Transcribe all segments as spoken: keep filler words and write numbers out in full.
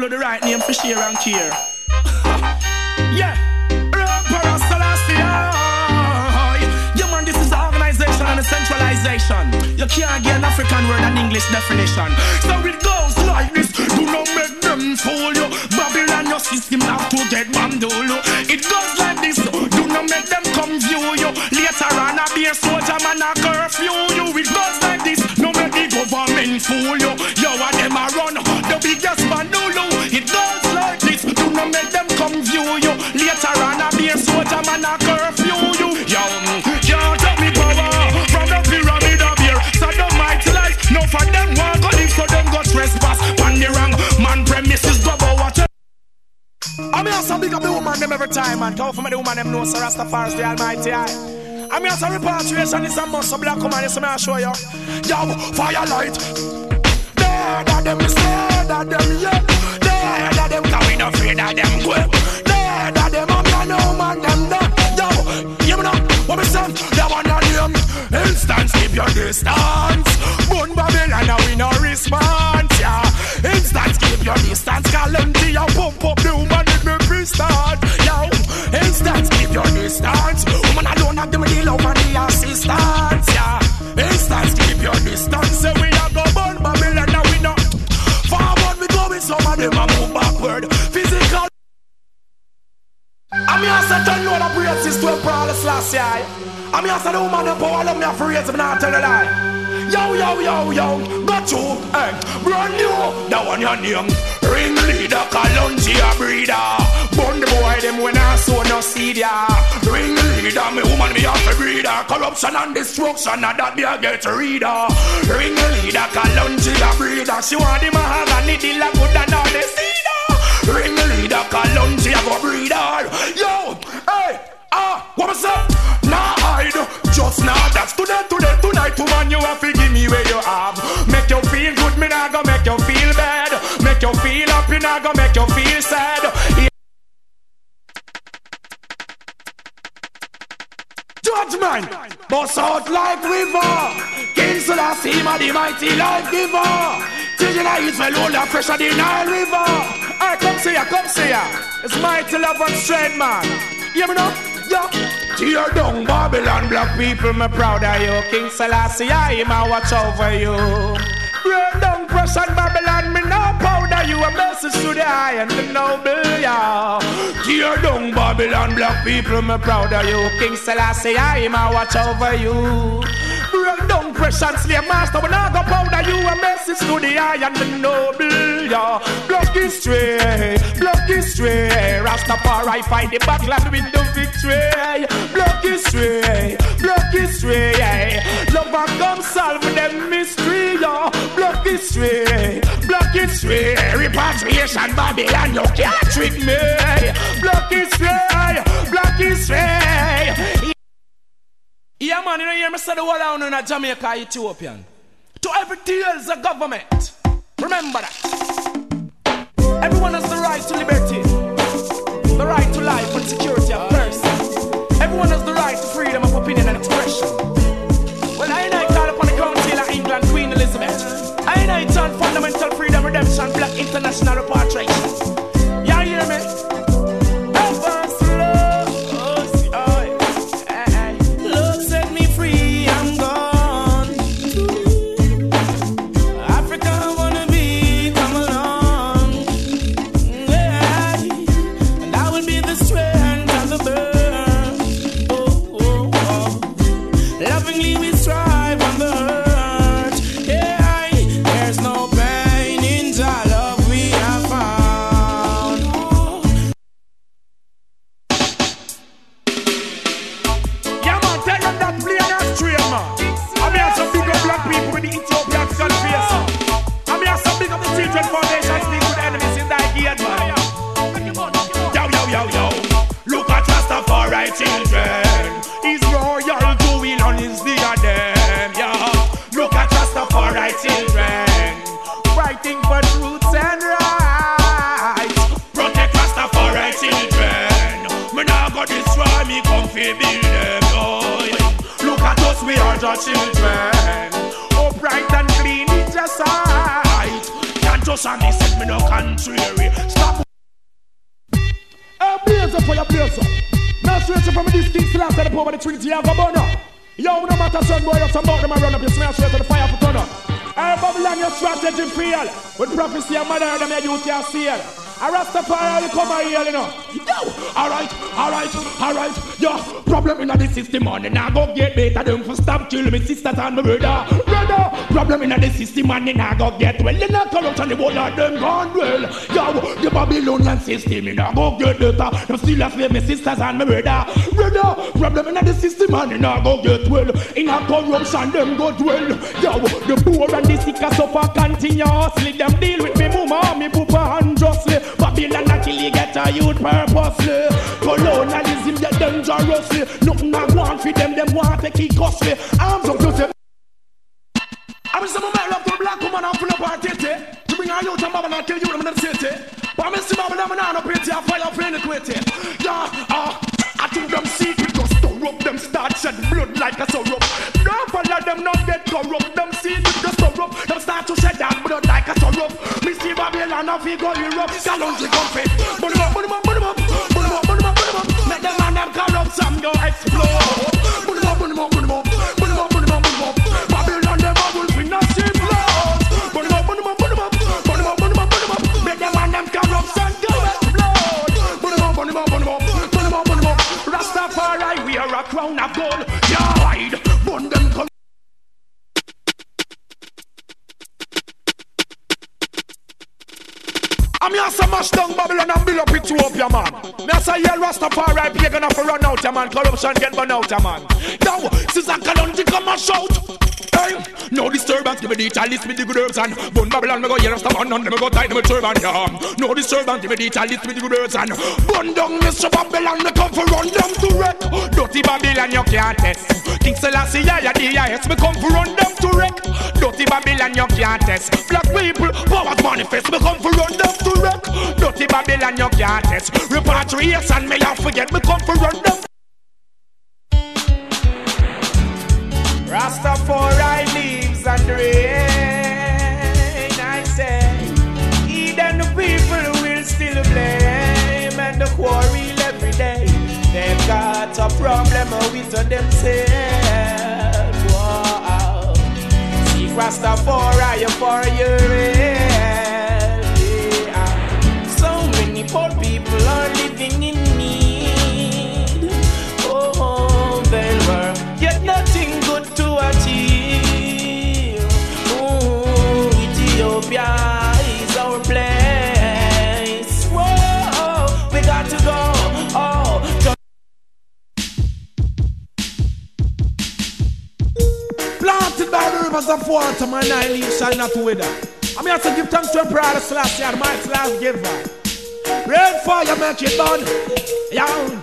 Dulu the right name for share and care. Yeah, Emperor Selassie. Yeah man, this is organization and centralization. You can't get an African word and English definition. So it goes like this. Do not make them fool you. Babylon, your system have to get bamboozled. It goes like this. Do not make them come view you. Later on a be a soldier man a curfew you. It goes like this. No make the government fool you. Yo and them a run the biggest bandulu. It goes like this. Do not make them come view you. Later on a be a soldier man a curfew you. Yo, can't take me power from the pyramid of here. So don't might life. No for them want go live, so them go trespass. On the wrong man premises go go watch. I mean, I so big up the woman them every time, man. How for me the woman them know, so Rastafari is the Almighty. I mean, as a repatriation is a must, so black woman, so I show you. Yo, firelight. Dead of them, dead of them, yeah. Dead of them, cause we not afraid of them, go. Dead of them, I'm your no man, them dead. Yo, you know, what we say? They want to name. Instance, keep your distance. Burn Babylon, and we no response, yeah. Instance, keep your distance. Calamity, yo, pump up the woman, let me pre-start. Yo, instance, keep your distance. Woman alone, I give me the love and the assistance, yeah. Instance, keep your distance. Say we are go burn Babylon, now we know. Forward we go with some of them and move backward. Physical. I'm here to tell you what I breathe this to a prowess last year. I'm here to the woman the power, let me have to raise him, not tell a lie. Yo, yo, yo, yo, got you, eh, brand new, that one your name. Ringleader, Kalonji, breeder. Burn the boy, them when I sow no seed, yeah. Ringleader, me woman, me have a breeder. Corruption and destruction, and that be a get reader. Ringleader, Kalonji, breeder. She want the mahogany, the la good and all the cedar. Ringleader, Kalonji, go breeder. Yo, hey, ah, what was up? Nah, hide, just now, that's today, today, tonight, woman, you have to give me where you have. Make you feel good, me nah go make you feel bad. Make you feel happy, nah go make you feel sad. Yeah. Judgment, bust out like river. King Selassie, my the mighty life giver. Children of Israel, all the pressure, the Nile River. Alright, come see ya, come see ya. It's mighty love and strength, man. You me know? Yeah. Tear down Babylon, black people, me proud of you. King Selassie, I ma watch over you. Break down Prussian Babylon, me now proud of you. A message to the high and the noble, yeah. Tear down Babylon, black people, me proud of you. King Selassie, I ma watch over you. Break down Prussian slave master, we now go proud of you. A message to the high and the noble, yeah. Block is stray, block is stray. Rastafari fight the battle and win the victory. Block is stray, block is stray. Love and come solve them mystery, yeah. Block is stray, block is stray. Repatriation Babylon, you can't trick me. Block is stray, block is stray. Yeah man, you know, you hear me say the whole down in Jamaica, Ethiopian. To everything else, the government. Remember that. Everyone has the right to liberty, the right to life and security of person. Everyone has the right to freedom of opinion and expression. Well, I ain't I call upon the Council of England, Queen Elizabeth. I ain't I turn fundamental freedom, redemption, black international repatriation. Y'all hear me? Help us, love. Oh, see, oh, hey, hey. Love set me free, I'm gone. Africa, I wanna be, come along. Yeah. And I will be the strength of the bird. Oh, oh, oh. Lovingly we strive on the earth. Yeah. There's no pain in the love we have found. Yeah man, tell them that play that stream, man. I mean, I some big up black people with the Ethiopian skull face. I mean, I some big up the children foundation speak with enemies in that gate, man. Yo, yo, yo, yo. Look at Rastafari children. He's royal to will on his diadem, yeah. Look at Rastafari children, fighting for truths and rights. Protect Rastafari children. Me nah go destroy me, come fi build them, boy. Look at us, we are just children. Upright and clean, it's just right. Can't just on this set me no contrary. Stop. Hey, blaze up for your blaze up. Now straight from a distinct slap to the power of the Trinity of a burner. Yo, no matter son boy up some about them I run up, you smash straight to the fire for turn up. Hey, Babylon, your strategy fail. With prophecy and mother, them your youth your seal. I Rastafari, you come here, you know. Yo, alright, alright, alright. Yo, problem in the system, man. And I go get better them for stop kill me sisters and my brother. Brother, problem in the system, man. And I go get well. You know, corruption, the whole of them gone well. Yo, the Babylonian system, and I go get better. Them still have me sisters and my brother. Brother, problem in the system, man. And I go get well. In a corruption, them go dwell. Yo, the poor and the sick are suffer continuously. Them deal with me, mama, me, papa, and justly. Babylon actually get a youth purposely. Colonialism get dangerously. Nothing I want for them, them want to keep costly. Arms up to them. I was some of my love to a black woman and pull up our titty. To bring our youth and Babylon and kill you in the city. But I miss Babylon and I don't pity, I fire for iniquity. Yeah, ah, uh, I think them secret just stir up. Them start shed blood like a syrup. Don't follow them, not get corrupt. Them secret just stir up. Them start to shed that blood like a syrup. Me see Babylon and we go Europe. Galons we comfy. Put them up, put them up, put them up. Put them up, put them up, put them up. Make them and them corrupt, some go explode. Put them up, put them up, put them up. Put them up, put them up, put them up. Babylon them bubble we not see blood. Put them up, put them up, put them up. Put them up, put them up, put them up. Make them and them corrupt, some go explode. Put them up, put them up, put them up. Put them up, put them up. Rastafari, we are a crown of gold. Yeah, hide, burn them come. I'm here to mash down Babylon and build up Ethiopia, man. Me say, yeah, Rastafari, you're gonna have to run out, yeah, man. Corruption get burn out, yeah, man. Now, since I can't come and shout. Hey, no disturbance, give me the chalice with the good herbs and burn Babylon, me go here, Rasta man, and me go tie them with turban, yeah. No disturbance, give me the chalice with the good herbs and burn down Mister Babylon, me come for run them to wreck. Dirty Babylon, you can't test. King Selassie, yeah, yeah, D I S, me come for run them to wreck. Dirty Babylon, you can't test. Black people, powers manifest, me come for run them to wreck. Dirty Babylon, you can't test. Repatriation, me you forget, me come for run them. Rastafari lives and reign, I say. Even the people will still blame and the quarrel every day. They've got a problem with themselves. Wow. Seek Rastafari for your help. Yeah. So many poor people are living in need. Oh, they were yet nothing good to achieve. Ooh, Ethiopia is our place. Whoa, we got to go. Oh, planted by the rivers of water, my nine leaves shall not wither. I'm here to give thanks to a brother Selassie and my last giver. Rain fire make it burn. Yeah.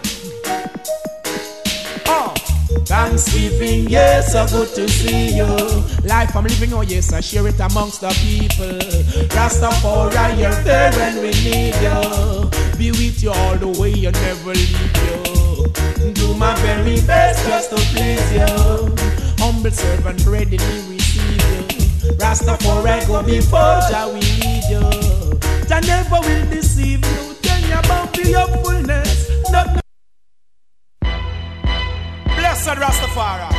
Oh. Thanksgiving, yes, so good to see you. Life I'm living, oh yes, I share it amongst the people. Rastafari, you're there when we need you. Be with you all the way, you never leave you. Do my very best just to please you. Humble servant, readily receive you. Rastafari, go before Jah we lead you. Jah never will deceive you. Tell you about your fullness, not Blessed Rastafari.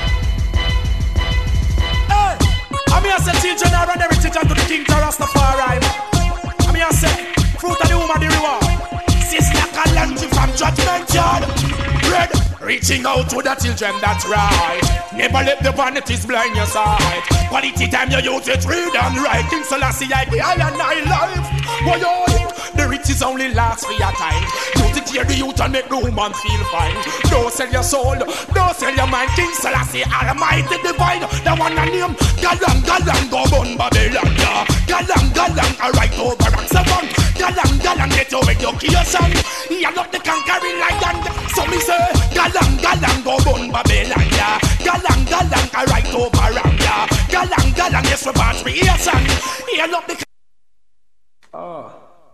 Hey, I'm here to say children are and everything to the King to Rastafari. I'm here to say fruit of the womb of the reward. Sister Kalanji from Judgment Yard. Red, reaching out to the children, that's right. Never let the vanities blind your sight. Quality time you use it, read and write. King Selassie, I the I and I life. Boy, oh, the riches only last for your time. Use it here, the youth and make the woman feel fine. Don't sell your soul, don't sell your mind. King Selassie, Almighty Divine. The one I name, Galang, Galang, go bun Babylon, yeah. Galang, Galang, I write over and seven. Galang, Galang, get your education. He are not the conquering lion. So me say, Galang, Galang, go bun Babylon, yeah. Galang, Galang, I write over and yeah. Galang, Galang, yes, repatriation. He are not the oh.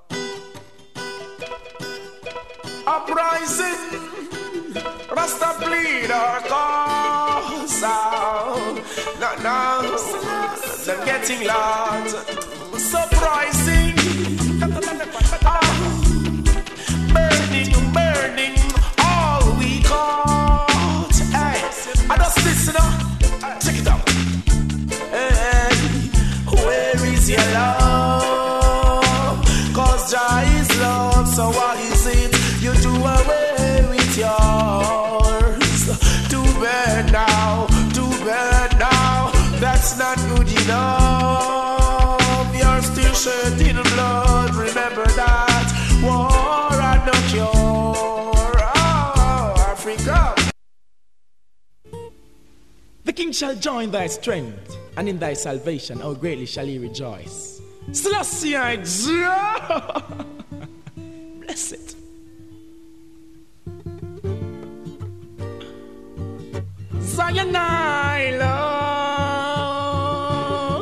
Uprising, Rasta bleed our cause out. Now, now, they're getting loud. Surprising, Cause Jah is love, so why is it you do away with yours? Too bad now, too bad now, that's not good enough. You're still shedding blood, remember that. War had no cure. Oh, Africa. The king shall join thy strength, and in thy salvation how greatly shall he rejoice. Selassie I Jah. Bless it. Zion I love.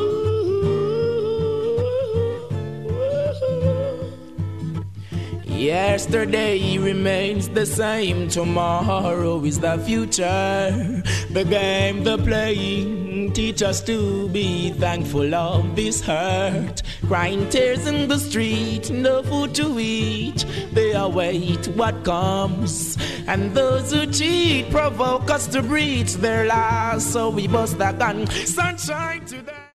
Yesterday remains the same. Tomorrow is the future. The game, the playing, teach us to be thankful of this hurt. Crying tears in the street, no food to eat. They await what comes. And those who cheat provoke us to breach their laws. So we bust the gun. Sunshine to them.